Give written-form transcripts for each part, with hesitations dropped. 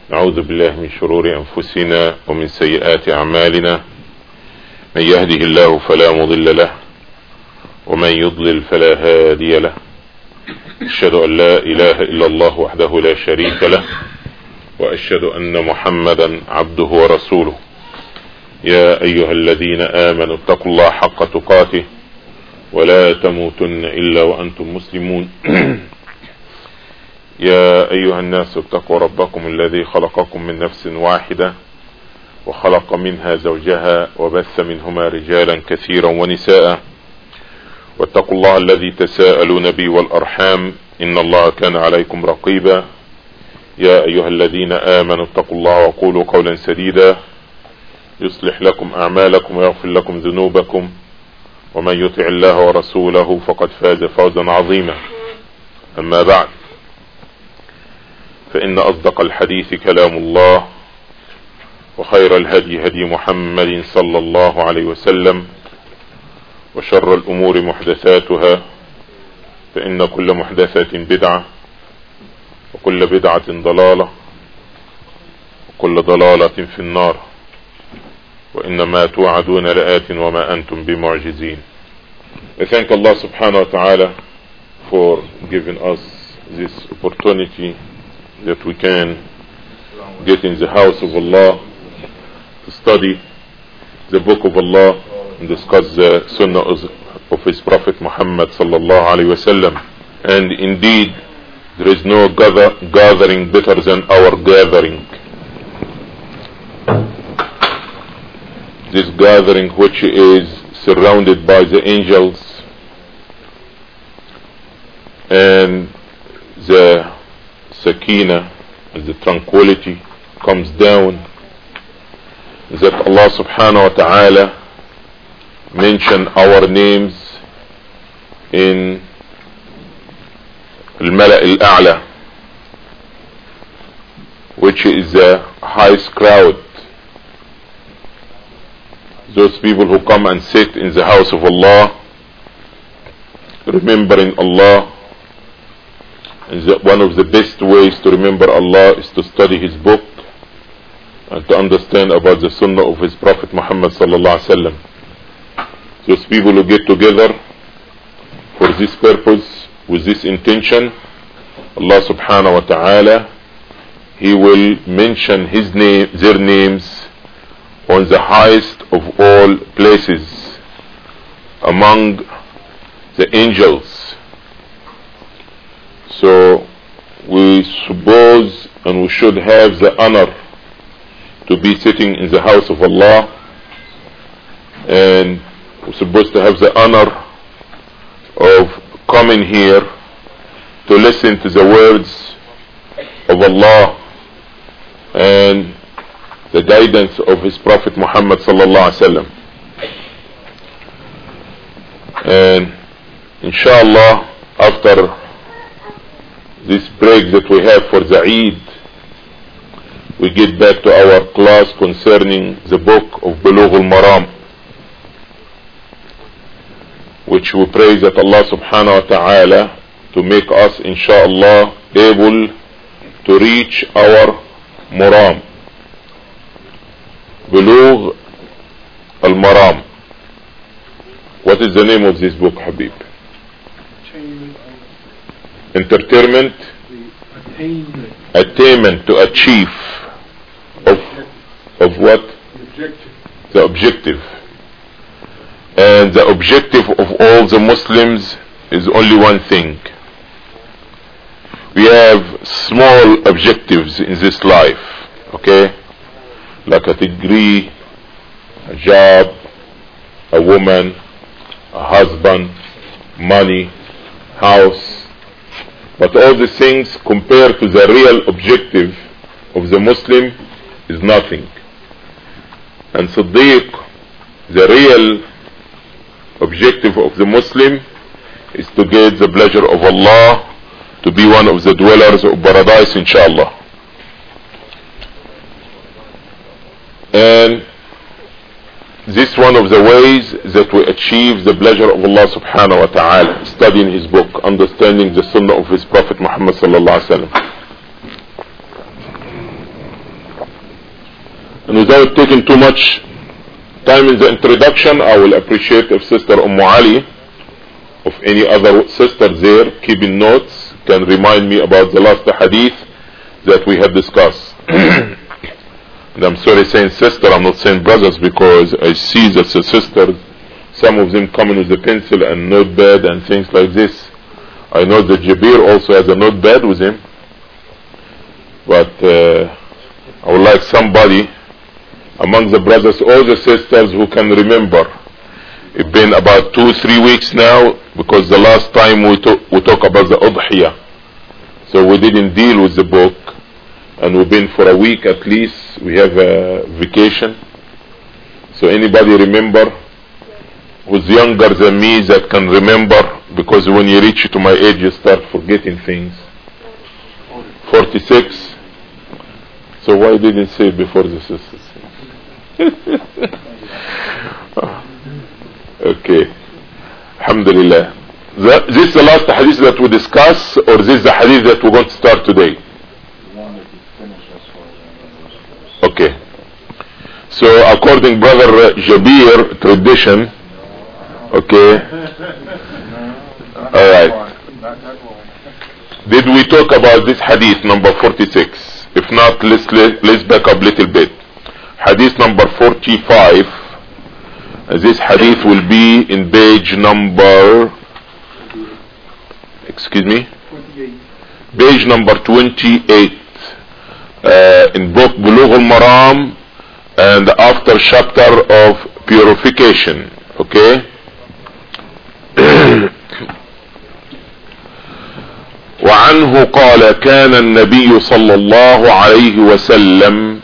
نعوذ بالله من شرور أنفسنا ومن سيئات أعمالنا. من يهده الله فلا مضل له ومن يضلل فلا هادي له. أشهد أن لا إله إلا الله وحده لا شريك له، وأشهد أن محمدا عبده ورسوله. يا أيها الذين آمنوا اتقوا الله حق تقاته ولا تموتن إلا وأنتم مسلمون. يا أيها الناس اتقوا ربكم الذي خلقكم من نفس واحدة وخلق منها زوجها وبث منهما رجالا كثيرا ونساء، واتقوا الله الذي تساءلون به والأرحام إن الله كان عليكم رقيبا. يا أيها الذين آمنوا اتقوا الله وقولوا قولا سديدا يصلح لكم أعمالكم ويغفر لكم ذنوبكم، ومن يطع الله ورسوله فقد فاز فوزا عظيما. أما بعد، فإن أصدق الحديث كلام الله، وخير الهدي هدي محمد صلى الله عليه وسلم، وشر الأمور محدثاتها، فإن كل محدثة بدعة، وكل بدعة ضلالة، وكل ضلالة في النار، وإنما توعدون لآت وما أنتم بمعجزين. I thank Allah subhanahu wa ta'ala for giving us this opportunity that we can get in the house of Allah to study the book of Allah and discuss the sunnah of his Prophet Muhammad sallallahu alaihi wasallam. And indeed, there is no gathering better than our gathering. This gathering which is surrounded by the angels, and the sakina, the tranquility comes down, that Allah subhanahu wa ta'ala mention our names in al-Mala' al-A'la, which is the highest crowd. Those people who come and sit in the house of Allah, remembering Allah. And one of the best ways to remember Allah is to study his book and to understand about the sunnah of his Prophet Muhammad sallallahu alaihi wasallam. Those people who get together for this purpose, with this intention, Allah subhanahu wa ta'ala, he will mention their names on the highest of all places among the angels. So we suppose and we should have the honor to be sitting in the house of Allah, and we're supposed to have the honor of coming here to listen to the words of Allah and the guidance of his Prophet Muhammad sallallahu alaihi wasallam. And inshallah, after this break that we have for the Eid, we get back to our class concerning the book of Bulugh al-Maram, which we pray that Allah subhanahu wa ta'ala to make us inshallah able to reach our Maram. Bulugh al-Maram. What is the name of this book, Habib? Entertainment, attainment, to achieve of what? The objective. And the objective of all the Muslims is only one thing. We have small objectives in this life, okay? Like a degree, a job, a woman, a husband, money, house. But all the things compared to the real objective of the Muslim is nothing. And Siddiq, the real objective of the Muslim is to get the pleasure of Allah, to be one of the dwellers of paradise, inshallah. And this is one of the ways that we achieve the pleasure of Allah subhanahu wa ta'ala, studying his book, understanding the sunnah of his Prophet Muhammad sallallahu alaihi wasallam. And without taking too much time in the introduction, I will appreciate if Sister Ali, of any other sisters there keeping notes, can remind me about the last hadith that we have discussed. And I'm sorry saying sister, I'm not saying brothers, because I see that the sisters, some of them coming with a pencil and notepad and things like this. I know that Jabir also has a notepad with him, but I would like somebody among the brothers or the sisters who can remember. It's been about 2-3 weeks now, because the last time we talk about the Udhiyah, so we didn't deal with the book, and we've been for a week at least. We have a vacation. So anybody remember who's younger than me that can remember, because when you reach to my age you start forgetting things. 46. So why didn't say it before the sisters? Okay. Alhamdulillah. This is the last hadith that we discuss, or this is the hadith that we're going to start today? Okay. So according brother Jabir tradition, okay. Alright. Did we talk about this hadith number 46? If not, let's back up a little bit. Hadith number 45. This hadith will be in page number, page number 28 in book Bulugh al-Maram, and after chapter of purification. Okay. وعنه قال كان النبي صلى الله عليه وسلم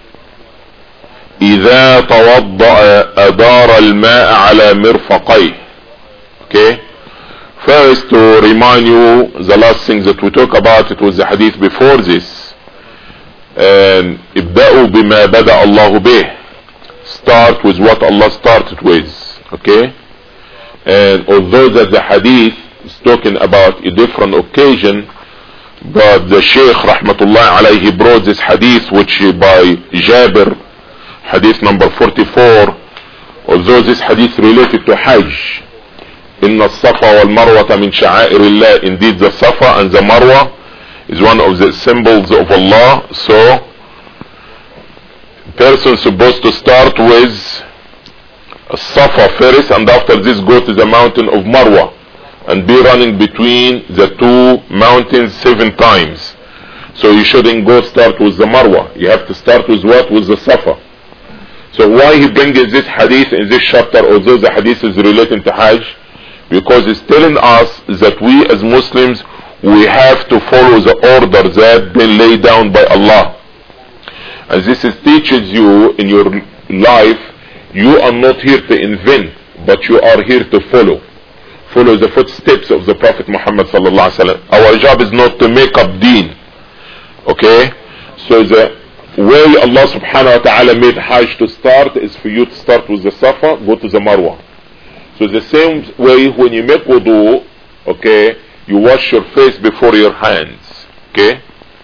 إذا توضأ أدار الماء على مرفقيه. Okay. First, to remind you, the last thing that we talked about, it was the hadith before this. And ابدأوا بما بدأ الله به. Start with what Allah started with. Okay. And although that the hadith is talking about a different occasion, but the Shaykh rahmatullah alayhi brought this hadith, which by Jabir, hadith number 44, although this hadith related to Hajj. إن الصفا والمروة من شعائر الله. Indeed, the Safa and the Marwa is one of the symbols of Allah. So person supposed to start with Safa first, and after this go to the mountain of Marwa and be running between the two mountains 7 times. So you shouldn't go start with the Marwa. You have to start with what? With the Safa. So why he brings this hadith in this chapter, although the hadith is relating to Hajj? Because it's telling us that we as Muslims, we have to follow the order that been laid down by Allah. And this teaches you in your life, you are not here to invent, but you are here to follow the footsteps of the Prophet Muhammad sallallahu alaihi wasallam. Our job is not to make up deen. Okay. So the way Allah subhanahu wa ta'ala made Hajj to start is for you to start with the Safa, go to the Marwa. So the same way when you make wudu, okay, you wash your face before your hands, okay,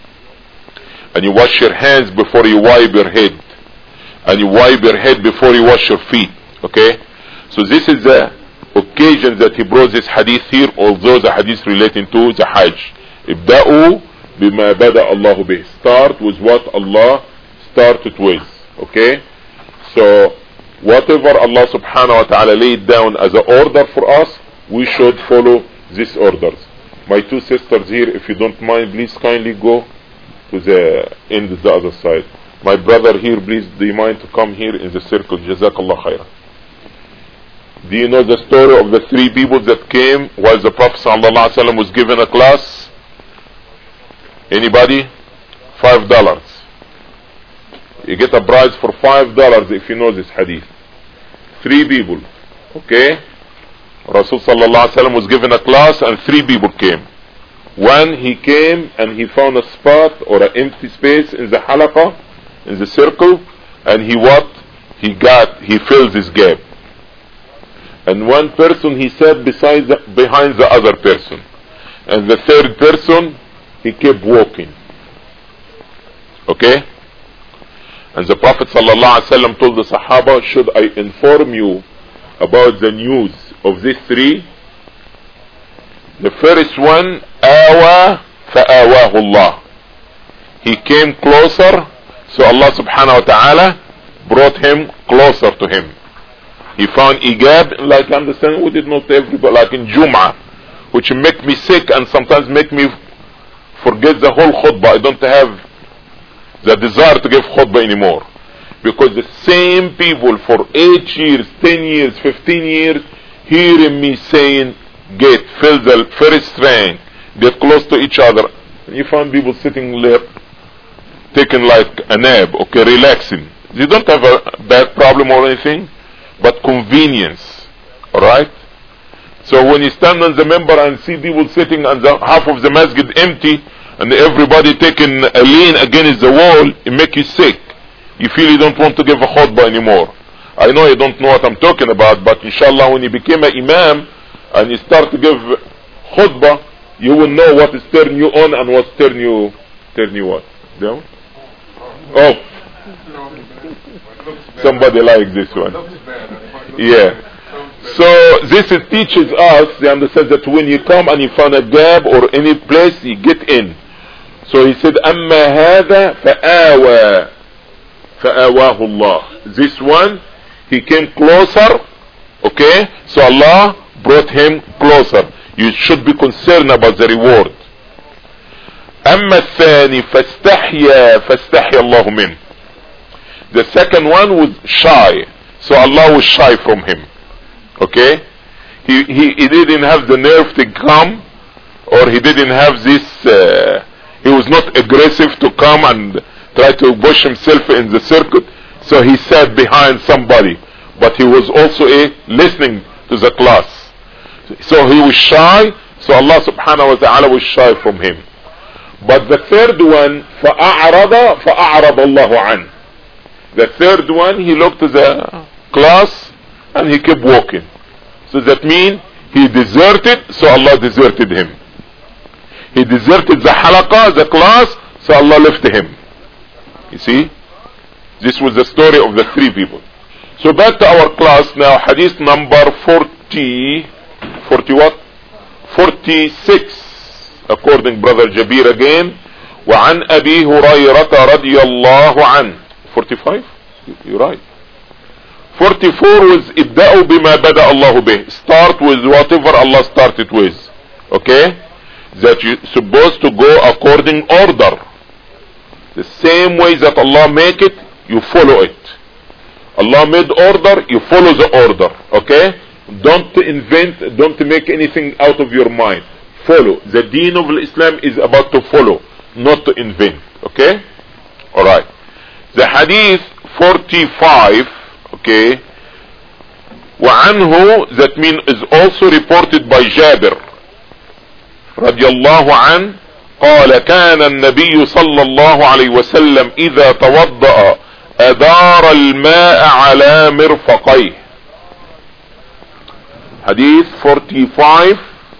and you wash your hands before you wipe your head, and you wipe your head before you wash your feet, okay. So this is the occasion that he brought this hadith here, although the hadith relating to the Hajj. Ibda'u bima bada Allahu bih. Start with what Allah started with, okay. So whatever Allah subhanahu wa ta'ala laid down as an order for us, we should follow these orders. My 2 sisters here, if you don't mind, please kindly go to the end of the other side. My brother here, please, do you mind to come here in the circle? Jazakallah khairah. Do you know the story of the 3 people that came while the Prophet sallallahu alaihi wasallam was given a class? Anybody? $5. You get a prize for $5 if you know this hadith. 3 people. Okay. Rasul sallallahu alaihi wasallam was given a class and 3 people came. One, he came and he found a spot or an empty space in the halaqah, in the circle, and he filled this gap. And one person he sat behind the other person. And the 3rd person, he kept walking. Okay. And the Prophet ﷺ told the Sahaba, should I inform you about the news of these three? The first one, awa fa'awahu Allah. He came closer, so Allah subhanahu wa ta'ala brought him closer to him. He found ijab, like I understand, we did not everybody, like in Jum'ah, which make me sick and sometimes make me forget the whole khutbah. I don't have the desire to give khutbah anymore. Because the same people for 8 years, 10 years, 15 years, hearing me saying, fill the first rank, get close to each other. And you find people sitting there, taking like a nap, okay, relaxing. They don't have a bad problem or anything, but convenience, alright? So when you stand on the member and see people sitting and half of the masjid empty, and everybody taking a lean against the wall, it make you sick. You feel you don't want to give a khutbah anymore. I know you don't know what I'm talking about, but inshallah when you became an imam and you start to give khutbah, you will know what is turning you on and what's turning you what? Down? Oh. Somebody like this one. Yeah. So this teaches us, they understand that when you come and you find a gap or any place, you get in. So he said, أَمَّا هَذَا فَآوَاهُ اللَّهُ. This one, he came closer, okay? So Allah brought him closer. You should be concerned about the reward. أَمَّا الثَّانِي فَاسْتَحْيَا اللَّهُ مِنْهُ. The second one was shy. So Allah was shy from him. Okay? He didn't have the nerve to come, or he didn't have this, he was not aggressive to come and try to push himself in the circuit. So he sat behind somebody. But he was also listening to the class. So he was shy. So Allah subhanahu wa ta'ala was shy from him. But the third one, فَأَعْرَضَ اللَّهُ عَنْهُ. The third one, he looked to the class and he kept walking. So that means he deserted, so Allah deserted him. He deserted the halaqah, the class, so Allah left him. You see? This was the story of the three people. So back to our class now, hadith number 40 what? 46, according brother Jabir again. وعن أبي هريرة رضي الله عنه. 45? You're right. 44 was ابدأوا بما بدأ الله به. Start with whatever Allah started with. Okay? That you're supposed to go according order. The same way that Allah make it, you follow it. Allah made order, you follow the order. Okay? Don't invent, don't make anything out of your mind. Follow. The deen of Islam is about to follow, not to invent. Okay? Alright. The hadith 45, okay, وعنه, that means is also reported by Jabir رضي الله عنه قال كان النبي صلى الله عليه وسلم إذا توضأ أدار الماء على مرفقيه. Hadith 45,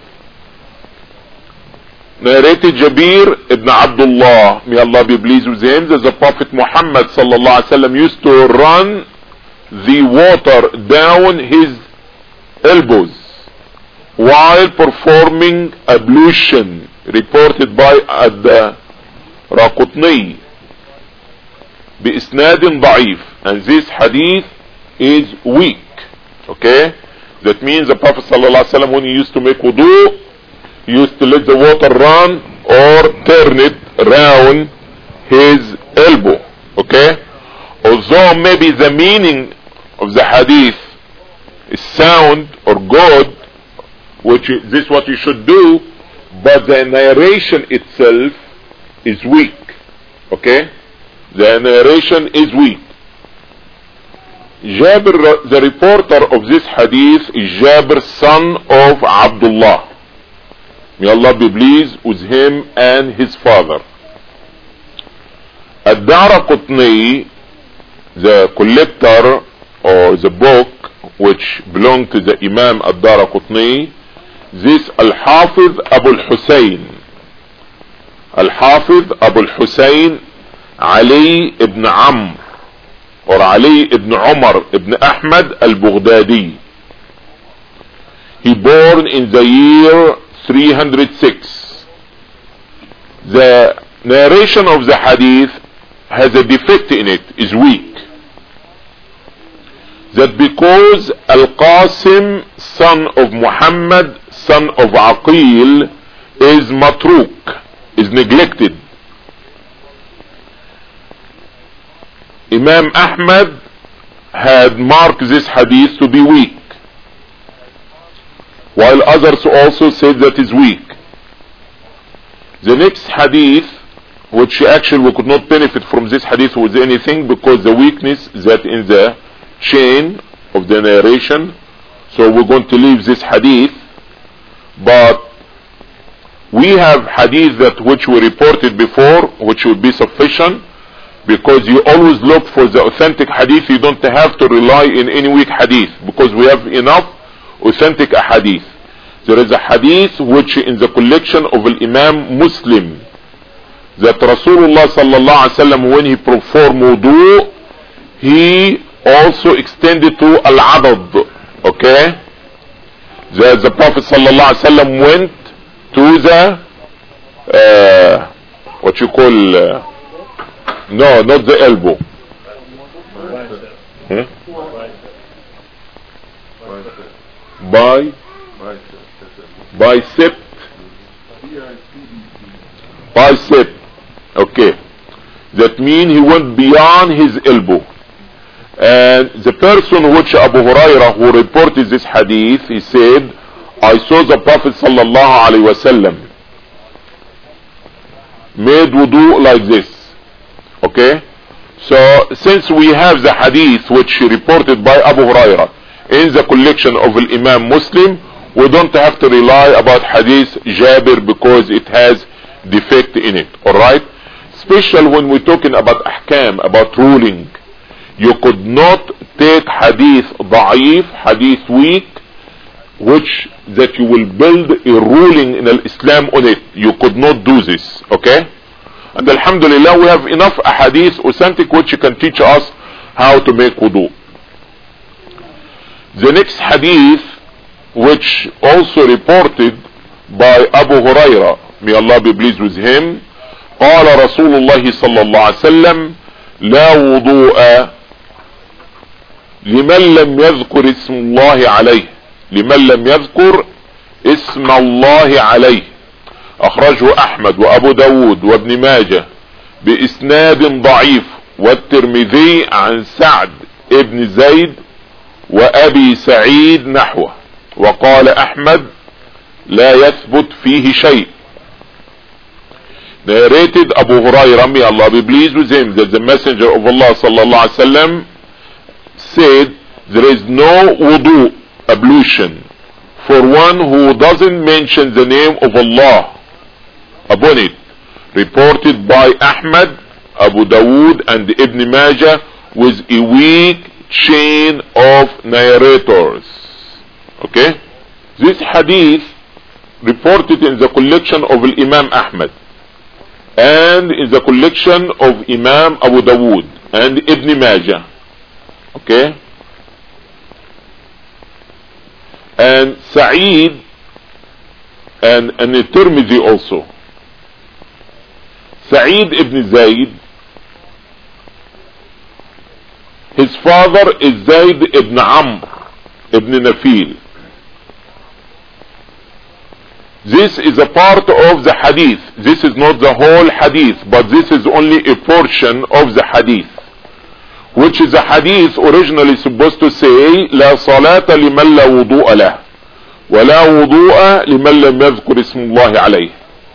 narrated Jabir ibn Abdullah, may Allah be pleased with him, that the Prophet Muhammad sallallahu alaihi wasallam used to run the water down his elbows while performing ablution, reported by Ad-Daraqutni بإسناد ضعيف, and this hadith is weak. Okay, that means the Prophet sallallahu alaihi wasallam, when he used to make wudu, he used to let the water run or turn it around his elbow. Okay, although maybe the meaning of the hadith is sound or good, which is this what you should do, but the narration itself is weak. Okay, the narration is weak. Jabir, the reporter of this hadith, is Jabir, son of Abdullah. May Allah be pleased with him and his father. Ad-Daraqutni, the collector or the book which belonged to the Imam Ad-Daraqutni, this Al-Hafiz Abu Al-Husayn, Al-Hafiz Abu Al-Husayn Ali ibn Amr or Ali ibn Umar ibn Ahmad al-Baghdadi. He born in the year 306. The narration of the hadith has a defect in it, is weak. That because Al-Qasim, son of Muhammad, son of Aqil, is matruk, is neglected. Imam Ahmad had marked this hadith to be weak, while others also said that is weak. The next hadith, which actually we could not benefit from this hadith with anything because the weakness that in the chain of the narration, so we're going to leave this hadith. But we have hadith that which we reported before, which would be sufficient, because you always look for the authentic hadith. You don't have to rely in any weak hadith, because we have enough authentic hadith. There is a hadith which in the collection of Imam Muslim, that Rasulullah sallallahu alaihi wasallam, when he performed wudu, he also extended to al-adad. Okay, the Prophet sallallahu alaihi wasallam went to the what you call no, not the elbow. Bicep. Okay, that means he went beyond his elbow. And the person which Abu Hurairah, who reported this hadith, he said, I saw the Prophet sallallahu alaihi wasallam made wudu like this. Okay, so since we have the hadith which reported by Abu Hurairah in the collection of Imam Muslim, we don't have to rely about hadith Jabir because it has defect in it. Alright, especially when we're talking about ahkam, about ruling, you could not take hadith da'if, hadith weak, which that you will build a ruling in Islam on it. You could not do this. Okay, and alhamdulillah we have enough hadith authentic which can teach us how to make wudu. The next hadith, which also reported by Abu Hurairah, may Allah be pleased with him, قال رسول الله صلى الله عليه وسلم لا وضوء لمن لم يذكر اسم الله عليه، لمن لم يذكر اسم الله عليه. أخرجه أحمد وأبو داود وابن ماجه بإسناد ضعيف، والترمذي عن سعد ابن زيد وأبي سعيد نحوه، وقال أحمد لا يثبت فيه شيء. Narrated Abu Hurairah, may Allah be pleased with him, that the Messenger of Allah sallallahu alaihi wasallam said, there is no wudu, ablution, for one who doesn't mention the name of Allah upon it. Reported by Ahmad, Abu Dawood and Ibn Majah with a weak chain of narrators. Okay, this hadith reported in the collection of Imam Ahmad and in the collection of Imam Abu Dawood and Ibn Majah. Okay, and Sa'id and Tirmidhi also. Sa'id ibn Zayd, his father is Zayd ibn Amr ibn Nafil. This is a part of the hadith. This is not the whole hadith, but this is only a portion of the hadith, which is a hadith originally supposed to say لا صلاة لمن لا وضوء له ولا وضوء لمن لم يذكر اسم الله عليه.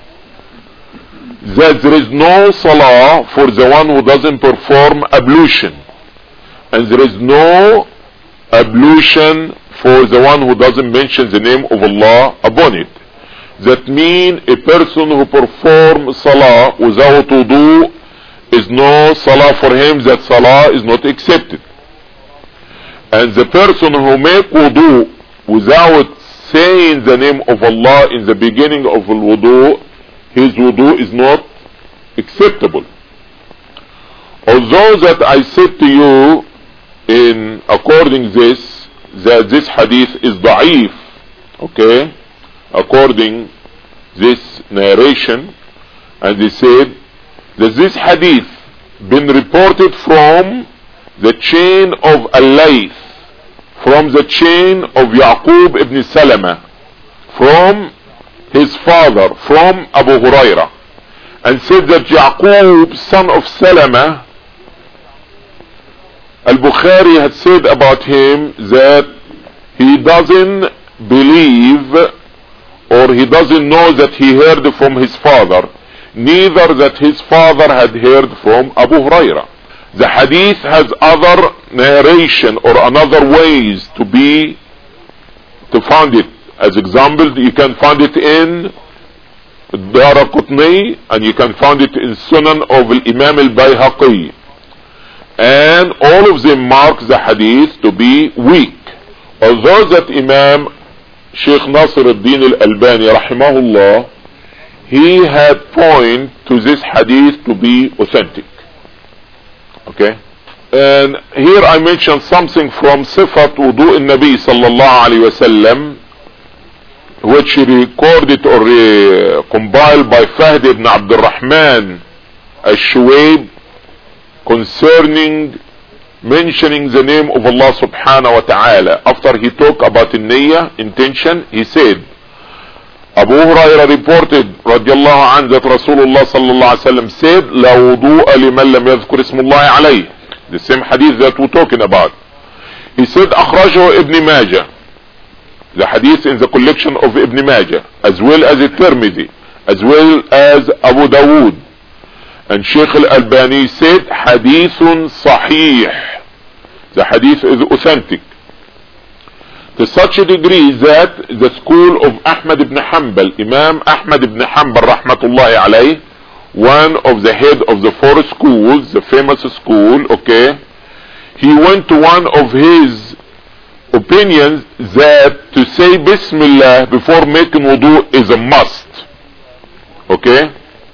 That there is no salah for the one who doesn't perform ablution, and there is no ablution for the one who doesn't mention the name of Allah upon it. That means a person who performs salah without wudu is no salah for him, that salah is not accepted. And the person who make wudu without saying the name of Allah in the beginning of the wudu, his wudu is not acceptable. although that I said to you in according this that this hadith is da'if, okay, according this narration, and they said that this hadith been reported from the chain of Al-Layth, from the chain of Yaqub ibn Salama, from his father, from Abu Huraira, and said that Yaqub, son of Salama, Al-Bukhari had said about him that he doesn't believe or he doesn't know that he heard from his father, neither that his father had heard from Abu Huraira. The hadith has other narration or another ways to find it. As example, you can find it in Daraqutni, and you can find it in Sunan of Imam al-Bayhaqi, and all of them mark the hadith to be weak, although that Imam Sheikh Nasir al-Din al-Albani rahimahullah, he had point to this hadith to be authentic. Okay, and here I mentioned something from Sifat Wudu al-Nabi sallallahu alayhi wasallam, which recorded or compiled by Fahd ibn Abdul Rahman al-Shuwaib, concerning mentioning the name of Allah subhanahu wa ta'ala. After he talked about the niyyah, intention, he said, Abu Hurairah reported radiallahu anhu that Rasulullah sallallahu alayhi wa sallam said, La wudu'a liman lam yadhkur ismullahi alayh. The same hadith that we're talking about. He said, Akhrajahu Ibn Majah, the hadith in the collection of Ibn Majah, as well as Tirmidhi, as well as Abu Dawood. And Sheikh Al-Albani said, Hadithun Sahih. The hadith is authentic. To such a degree that the school of Ahmad ibn Hanbal, Imam Ahmad ibn Hanbal rahmatullahi alayh, one of the head of the four schools, the famous school, okay, he went to one of his opinions that to say Bismillah before making wudu is a must. Okay?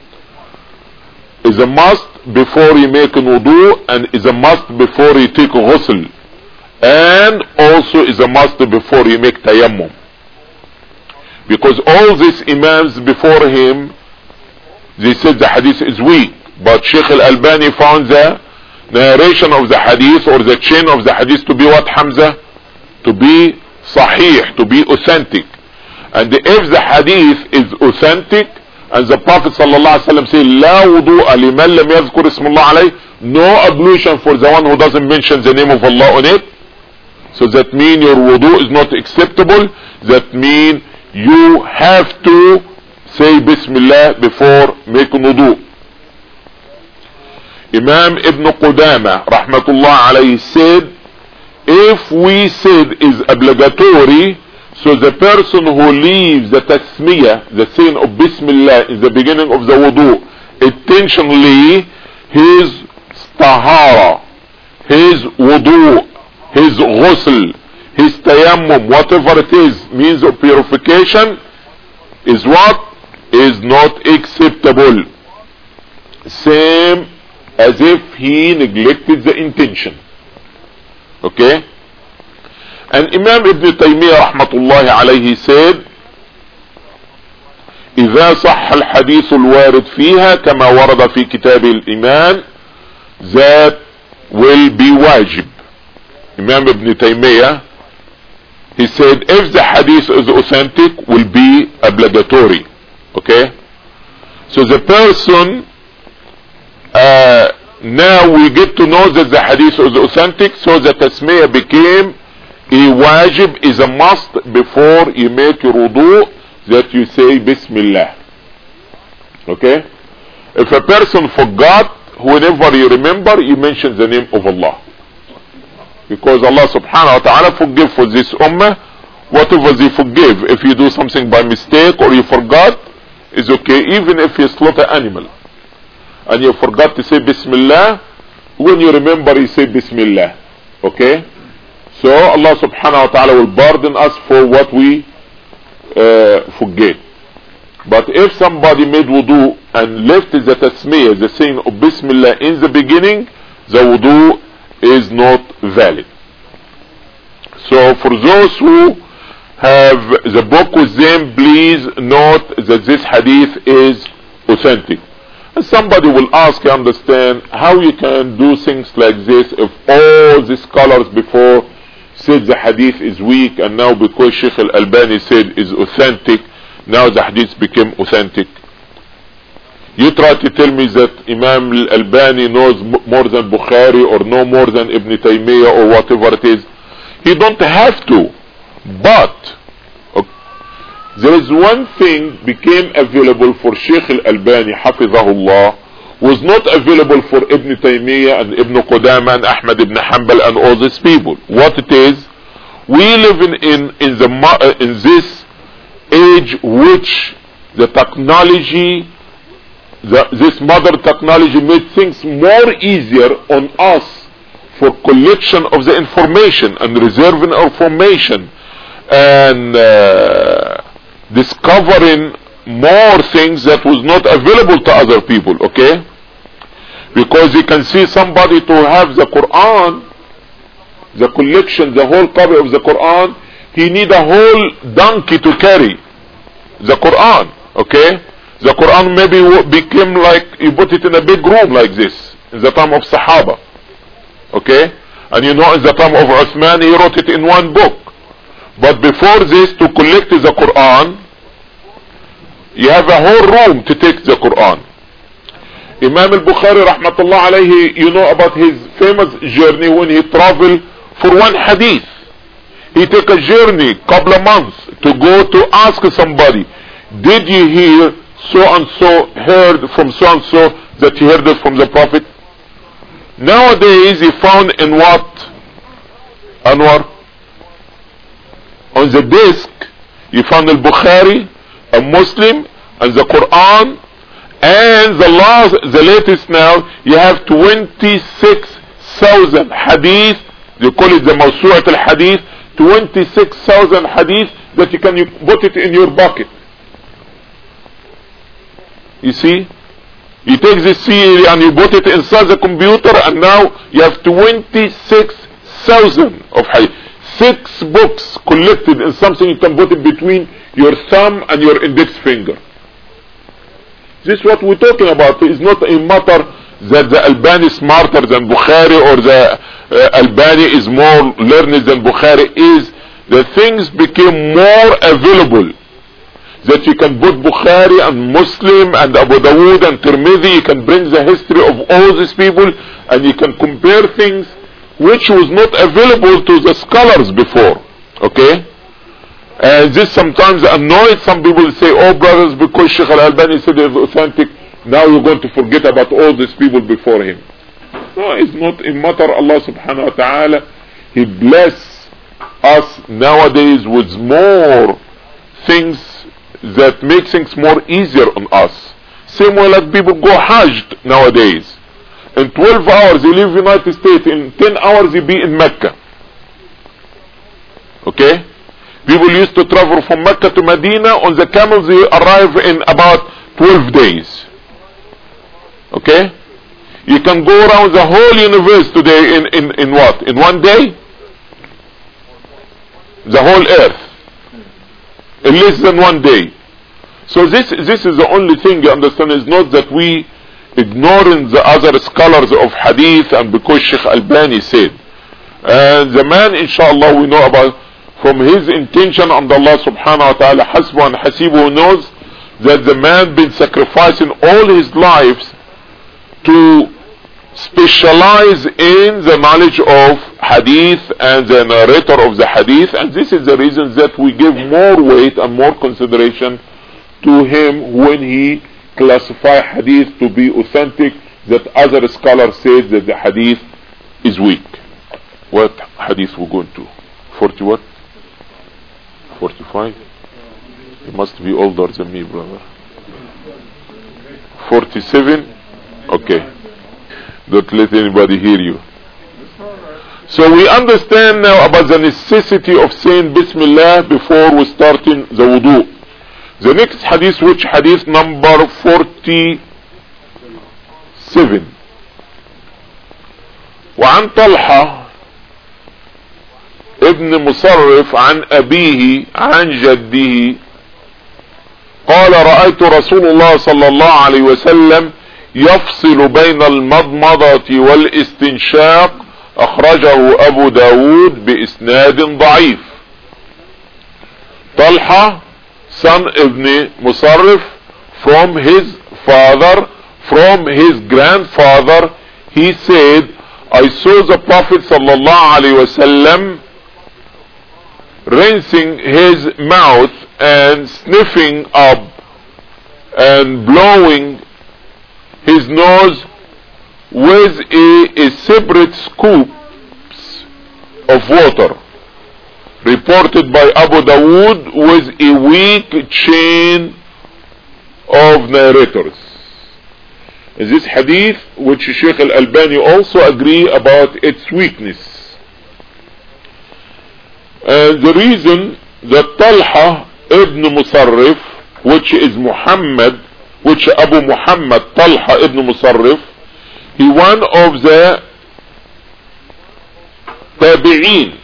Is a must before you make an wudu, and is a must before you take a ghusl, and also is a must before you make tayammum, because all these imams before him, they said the hadith is weak, but Sheikh Al-Albani found the narration of the hadith or the chain of the hadith to be what, Hamza? To be sahih, to be authentic. And if the hadith is authentic, and the Prophet sallallahu alaihi wasallam said, La wudu'a liman lam yadhkur ismullah alayh, no ablution for the one who doesn't mention the name of Allah on it. So that mean your wudu is not acceptable. That mean you have to say Bismillah before making wudu. Imam Ibn Qudama rahmatullah alayhi said, if we said is obligatory, so the person who leaves the tasmiyah, the saying of Bismillah in the beginning of the wudu, intentionally, his tahara, his wudu, his ghusl, his tayammum, whatever it is, means of purification, is what? Is not acceptable. Same as if he neglected the intention. Okay? And Imam Ibn Taymiyyah rahmatullahi alayhi said, إذا صح الحديث الوارد فيها كما ورد في كتاب الإيمان, that will be wajib. Imam Ibn Taymiyyah, he said, if the hadith is authentic, will be obligatory. Okay? So the person, now we get to know that the hadith is authentic, so the tasmiyah became a wajib, is a must before you make your wudu, that you say Bismillah. Okay? If a person forgot, whenever you remember, you mention the name of Allah. Because Allah subhanahu wa ta'ala forgive for this ummah whatever they forgive. If you do something by mistake or you forgot, it's okay. Even if you slaughter animal and you forgot to say Bismillah, when you remember you say Bismillah. Okay? So Allah subhanahu wa ta'ala will pardon us for what we forget. But if somebody made wudu and left the tasmiyah, the saying of Bismillah in the beginning, the wudu is not valid. So for those who have the book with them, please note that this hadith is authentic. And somebody will ask, you understand, how you can do things like this if all the scholars before said the hadith is weak, and now because Sheikh Al-Albani said is authentic, now the hadith became authentic. You try to tell me that Imam Al-Albani knows more than Bukhari or no more than Ibn Taymiyyah or whatever it is. He don't have to. But there is one thing became available for Sheikh Al-Albani Hafizahullah, was not available for Ibn Taymiyyah and Ibn Qudama and Ahmad ibn Hanbal and all these people. What it is, we live in this age which the technology, this modern technology made things more easier on us for collection of the information and reserving information and discovering more things that was not available to other people, okay? Because you can see somebody to have the Quran, the collection, the whole copy of the Quran, he need a whole donkey to carry the Quran, okay? The Quran maybe became like, you put it in a big room like this, in the time of Sahaba, okay? And you know in the time of Uthman, he wrote it in one book. But before this, to collect the Quran, you have a whole room to take the Quran. Imam al-Bukhari rahmatullah alayhi, you know about his famous journey when he traveled for one hadith. He took a journey, couple of months, to go to ask somebody, did you hear so and so heard from so and so that he heard it from the Prophet? Nowadays he found in what, Anwar? On the desk you found al-Bukhari, a Muslim, and the Quran, and the latest now, you have 26,000 hadith, they call it the Mawsu'at al-Hadith, 26,000 hadith that you can put it in your bucket. You see? You take the CD and you put it inside the computer, and now you have 26,000 of hadith. 6 books collected in something you can put it between your thumb and your index finger. This is what we're talking about. It's not a matter that the Albani is smarter than Bukhari or the Albani is more learned than Bukhari. Is the things became more available that you can put Bukhari and Muslim and Abu Dawood and Tirmidhi, you can bring the history of all these people and you can compare things which was not available to the scholars before, okay? And this sometimes annoys some people. Say, oh brothers, because Sheikh Al-Albani said it is authentic, now you're going to forget about all these people before him. No, it's not a matter. Allah subhanahu wa ta'ala, He bless us nowadays with more things that make things more easier on us. Same way like people go Hajj nowadays. In 12 hours you leave United States, in 10 hours you be in Mecca. Okay? People used to travel from Mecca to Medina on the camels, they arrive in about 12 days. Okay? You can go around the whole universe today in what? In one day? The whole earth. In less than one day. So this is the only thing you understand, is not that we ignoring the other scholars of hadith and because Sheikh Albani said. And the man, inshallah, we know about from his intention and Allah subhanahu wa ta'ala hasbu and hasibu, knows that the man been sacrificing all his lives to specialize in the knowledge of hadith and the narrator of the hadith, and this is the reason that we give more weight and more consideration to him when he classify hadith to be authentic, that other scholars say that the hadith is weak. What hadith we going to? 40 what? 45? You must be older than me, brother. 47? Okay. Don't let anybody hear you. So we understand now about the necessity of saying Bismillah before we start in the wudu. The next hadith, which hadith number 47. وعن طلحة ابن مصرف عن ابيه عن جده قال رأيت رسول الله صلى الله عليه وسلم يفصل بين المضمضة والاستنشاق، اخرجه ابو داود باسناد ضعيف. طلحة son ابن مصرف from his father, from his grandfather, he said, I saw the Prophet sallallahu alaihi wasallam rinsing his mouth and sniffing up and blowing his nose with a separate scoops of water, reported by Abu Dawood with a weak chain of narrators. In this hadith, which Shaykh Al-Albani also agree about its weakness. And the reason that Talha ibn Musarrif, which is Muhammad, which Abu Muhammad Talha ibn Musarrif, he one of the Tabi'een,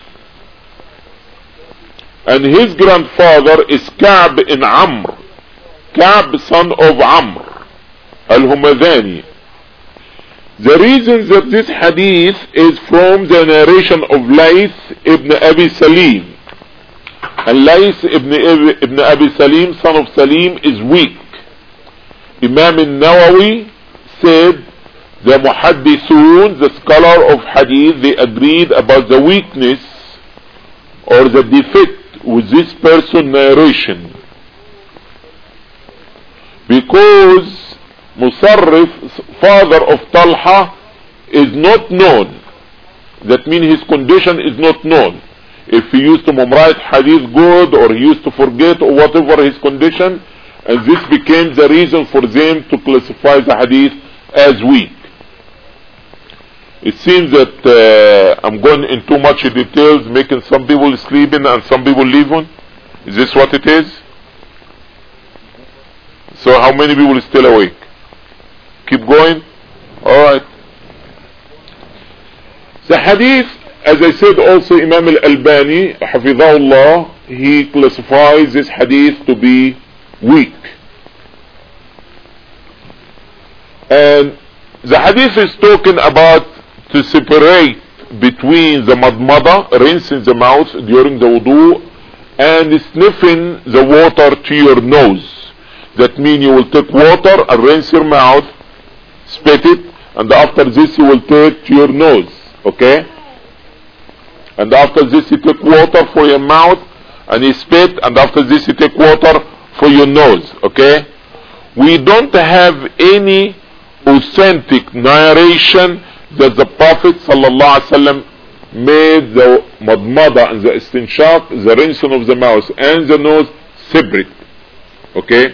and his grandfather is Ka'b ibn Amr, Ka'b son of Amr al-Humadani. The reason that this hadith is from the narration of Layth ibn Abi Salim, and Layth ibn Abi Salim, son of Salim, is weak. Imam al-Nawawi said the Muhaddithun, the scholar of hadith, they agreed about the weakness or the defect with this person narration, because Musarrif, father of Talha, is not known. That means his condition is not known. If he used to memorize hadith good, or he used to forget, or whatever his condition, and this became the reason for them to classify the hadith as weak. It seems that I'm going in too much details, making some people sleeping and some people leaving. Is this what it is? So how many people are still awake? Keep going? Alright. The hadith, as I said also, Imam Al-Albani, Hafidhahullah, he classifies this hadith to be weak. And the hadith is talking about to separate between the madmada, rinsing the mouth during the wudu, and sniffing the water to your nose. That means you will take water and rinse your mouth, spit it, and after this you will take to your nose, okay? And after this you take water for your mouth and you spit, and after this you take water for your nose, okay? We don't have any authentic narration that the Prophet ﷺ made the madmada and the istinshaq, the rinsing of the mouth and the nose, separate, okay?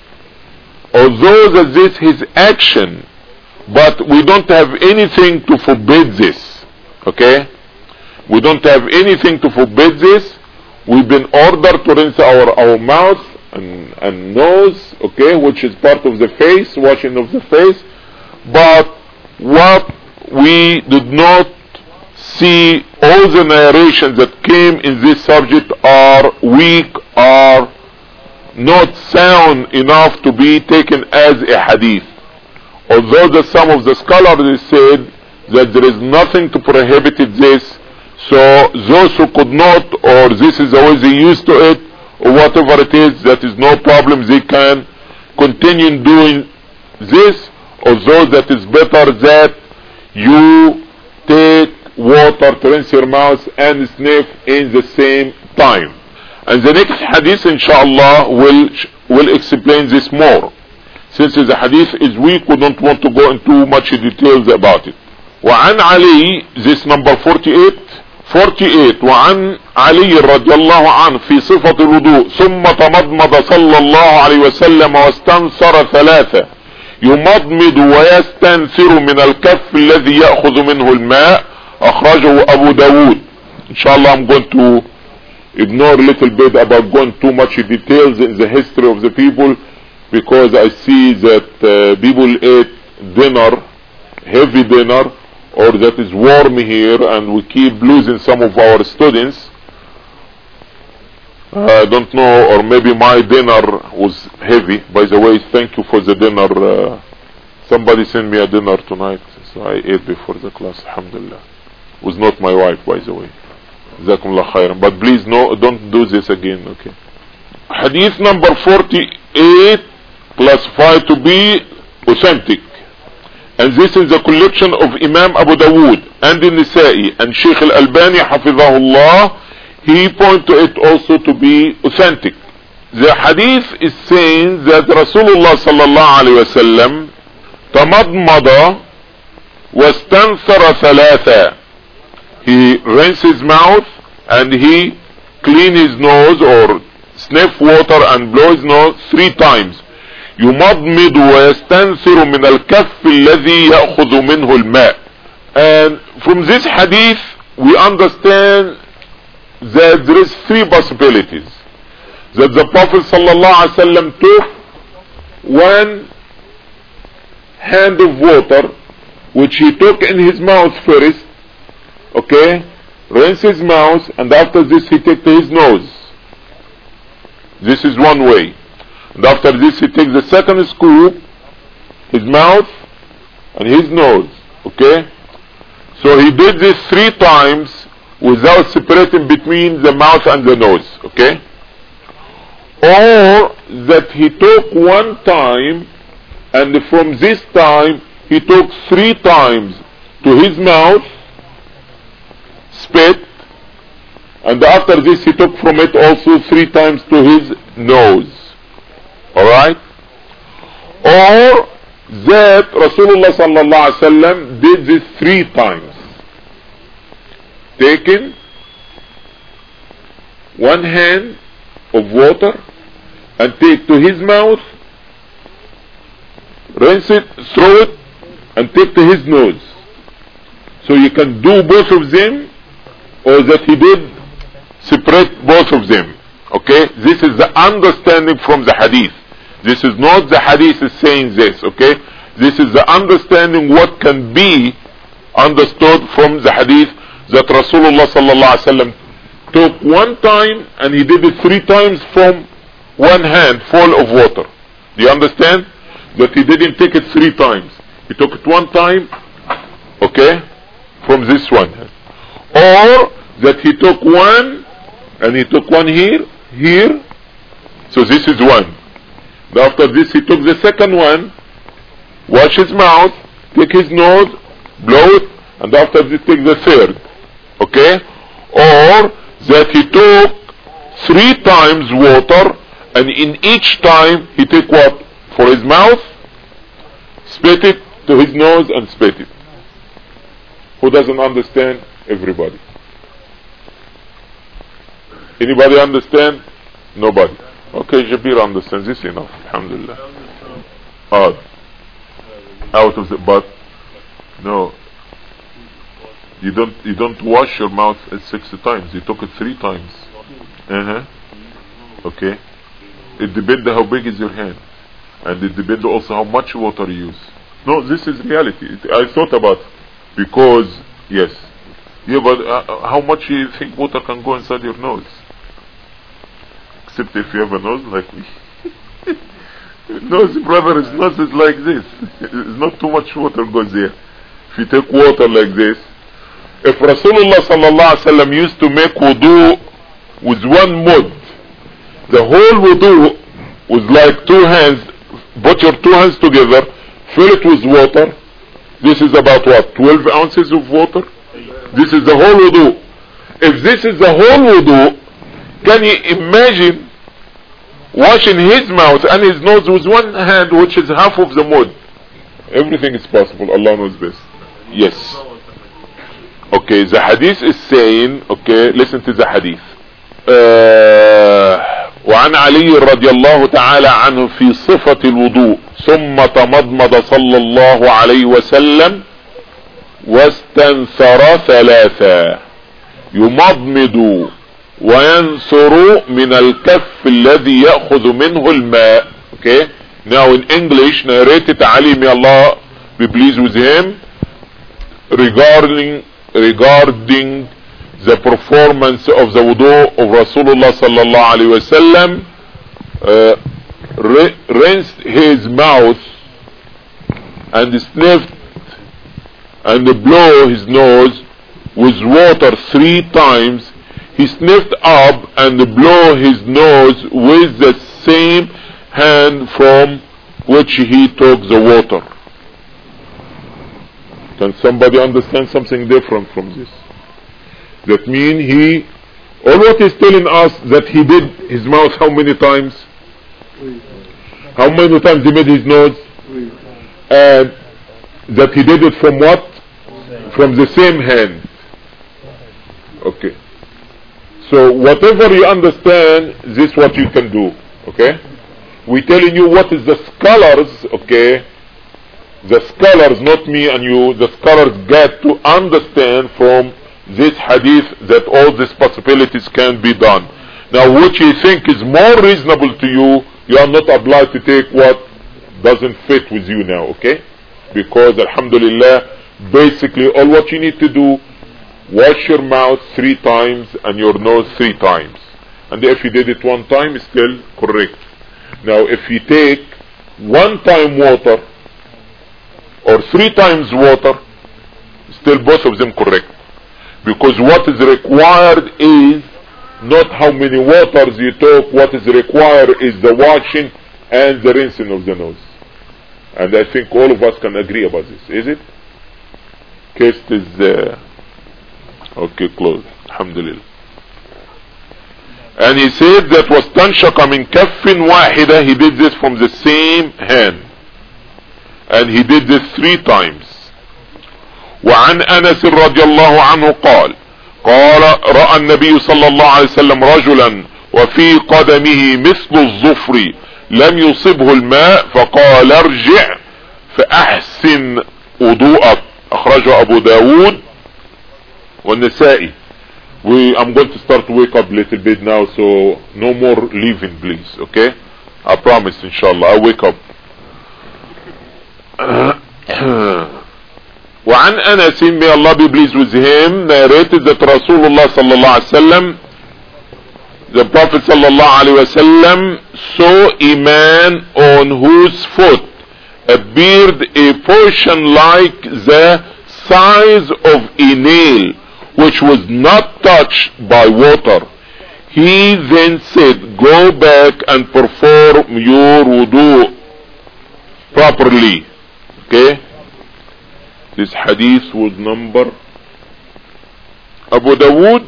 Although that this is action, but we don't have anything to forbid this, okay? We don't have anything to forbid this. We've been ordered to rinse our mouth and nose, okay, which is part of the face, washing of the face. But what we did not see, all the narrations that came in this subject are weak, are not sound enough to be taken as a hadith. Although that some of the scholars said that there is nothing to prohibit this, so those who could not, or this is the way they used to it, or whatever it is, that is no problem, they can continue doing this. Although that is better that you take water to rinse your mouth and sniff in the same time. And the next hadith inshallah will explain this more. Since the hadith is weak, we don't want to go into much details about it. وعن علي, this number 48, وعن علي رضي الله عنه في صفة الوضوء ثم تمضمض صلى الله عليه وسلم واستنثر ثلاثة يمضمض ويستنثر من الكف الذي يأخذ منه الماء، أخرجه أبو داود. Inshallah, I'm going to ignore a little bit about going too much details in the history of the people, because I see that people ate dinner, heavy dinner, or that is warm here and we keep losing some of our students. I don't know, or maybe my dinner was heavy. By the way, thank you for the dinner. Somebody sent me a dinner tonight, so I ate before the class, alhamdulillah. It was not my wife, by the way. Jazakumullah khairan. But please, no, don't do this again, okay? Hadith number 48 classified to be authentic. And this is the collection of Imam Abu Dawood and An-Nisa'i and Sheikh Al-Albani hafidhahullah. He point to it also to be authentic. The hadith is saying that Rasulullah sallallahu alayhi wa sallam tamadmada wastanthara thalatha. He rinse his mouth and he clean his nose or sniff water and blow his nose 3 times. يمضمض ويستنثر من الكف الذي يأخذ منه الماء. And from this hadith we understand that there is 3 possibilities. That the Prophet sallallahu alaihi wasallam took 1 hand of water which he took in his mouth first, okay, rinse his mouth, and after this he take to his nose. This is one way. And after this he takes the second scoop, his mouth and his nose, okay. So he did this 3 times without separating between the mouth and the nose, okay. Or that he took 1 time and from this time he took 3 times to his mouth, spit, and after this he took from it also 3 times to his nose. Alright? Or that Rasulullah sallallahu alaihi wasallam did this 3 times. Taken 1 hand of water and take to his mouth, rinse it, throw it, and take to his nose. So you can do both of them, or that he did separate both of them. Okay? This is the understanding from the hadith. This is not the hadith is saying this, okay? This is the understanding what can be understood from the hadith, that Rasulullah sallallahu alaihi wasallam took 1 time and he did it 3 times from 1 hand full of water. Do you understand? That he didn't take it 3 times. He took it 1 time, okay, from this one. Or that he took 1 and he took 1 here. So this is 1. After this he took the second one, wash his mouth, take his nose, blow it, and after this take the 3rd. Okay? Or that he took 3 times water, and in each time he take what? For his mouth, spit it to his nose and spit it. Who doesn't understand? Everybody. Anybody understand? Nobody. Okay, Jabir understands this enough. Alhamdulillah. Out of the, but no. You don't wash your mouth 60 times. You took it 3 times. Okay. It depends how big is your hand, and it depends also how much water you use. No, this is reality. I thought about, because yes, yeah, but how much you think water can go inside your nose? Except if you have a nose like me. Nose, brother, his nose is like this. It's not too much water goes there. If you take water like this, if Rasulullah sallallahu alaihi wasallam used to make wudu with 1 mud, the whole wudu was like 2 hands, put your 2 hands together, fill it with water. This is about what? 12 ounces of water? This is the whole wudu. If this is the whole wudu, can you imagine washing his mouth and his nose with 1 hand, which is half of the mud? Everything is possible. Allah knows best. Yes. Okay, the hadith is saying, okay, listen to the hadith. وعن علي رضي الله تعالى عنه في صفة الوضوء ثم تمضمض صلى الله عليه وسلم واستنثر 3 يمضمض وينثر من الكف الذي يأخذ منه الماء. Okay, now in English narrated Ali, may Allah be pleased with him, regarding the performance of the wudu of Rasulullah sallallahu alaihi wasallam, rinsed his mouth and sniffed and blow his nose with water 3 times. He sniffed up and blow his nose with the same hand from which he took the water. Can somebody understand something different from this? That means all what he's telling us that he did his mouth how many times? 3 times. How many times he made his nose? 3 times. And that he did it from what? From the same hand. Okay. So whatever you understand, this what you can do. Okay? We telling you what is the scholars, okay? The scholars, not me and you, the scholars get to understand from this hadith that all these possibilities can be done. Now which you think is more reasonable to you, you are not obliged to take what doesn't fit with you now, okay? Because alhamdulillah, basically all what you need to do, wash your mouth 3 times and your nose 3 times. And if you did it 1 time, it's still correct. Now if you take 1 time water or 3 times water, still both of them correct. Because what is required is not how many waters you took, what is required is the washing and the rinsing of the nose. And I think all of us can agree about this, is it? Case is okay, closed. Alhamdulillah. And he said that was tanshaka min kaffin wahida, he did this from the same hand. And he did this 3 times. وعن أنس رضي الله عنه قال رأى النبي صلى الله عليه وسلم رجلا وفي قدمه مثل الظفر لم يصبه الماء فقال ارجع فأحسن وضوءك. أخرجه أبو داود والنسائي. I'm going to start to wake up a little bit now, so no more leaving please, okay? I promise inshallah I'll wake up. وعن أنس, may Allah be pleased with him, narrated that Rasulullah sallallahu alaihi wasallam, the Prophet sallallahu alaihi wasallam, saw a man on whose foot appeared a portion like the size of a nail, which was not touched by water. He then said, go back and perform your wudu properly. Okay? This hadith was number Abu Dawood,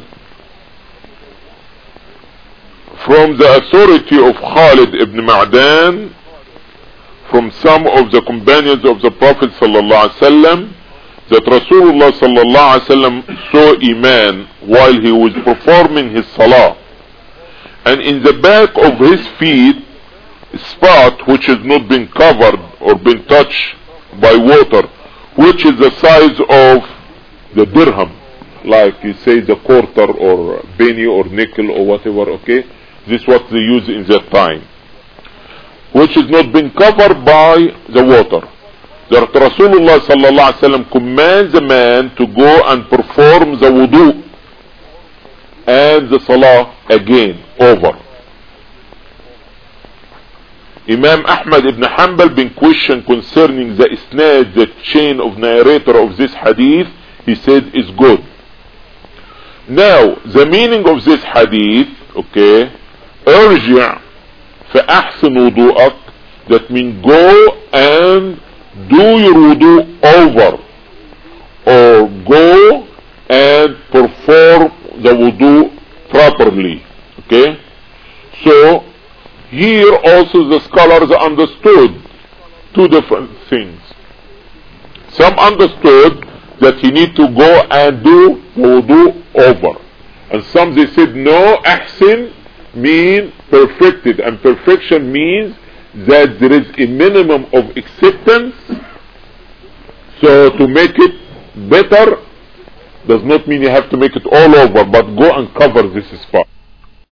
from the authority of Khalid ibn Ma'dan, from some of the companions of the Prophet sallallahu alaihi wasallam, that Rasulullah sallallahu alaihi wasallam saw a man while he was performing his salah, and in the back of his feet, a spot which has not been covered or been touched by water, which is the size of the dirham, like you say the quarter or penny or nickel or whatever, okay? This is what they use in that time, which has not been covered by the water. That Rasulullah sallallahu alaihi wasallam commands a man to go and perform the wudu and the salah again over. Imam Ahmad ibn Hanbal been questioned concerning the isnad, the chain of narrator of this hadith. He said is good. Now the meaning of this hadith, okay, ارجع فأحسن وضوءك, that means go and do your wudu over, or go and perform the wudu properly. Okay, so here also the scholars understood 2 different things. Some understood that he need to go and do the wudu over, and some they said no, ahsin mean perfected, and perfection means that there is a minimum of acceptance. So to make it better does not mean you have to make it all over, but go and cover this spot.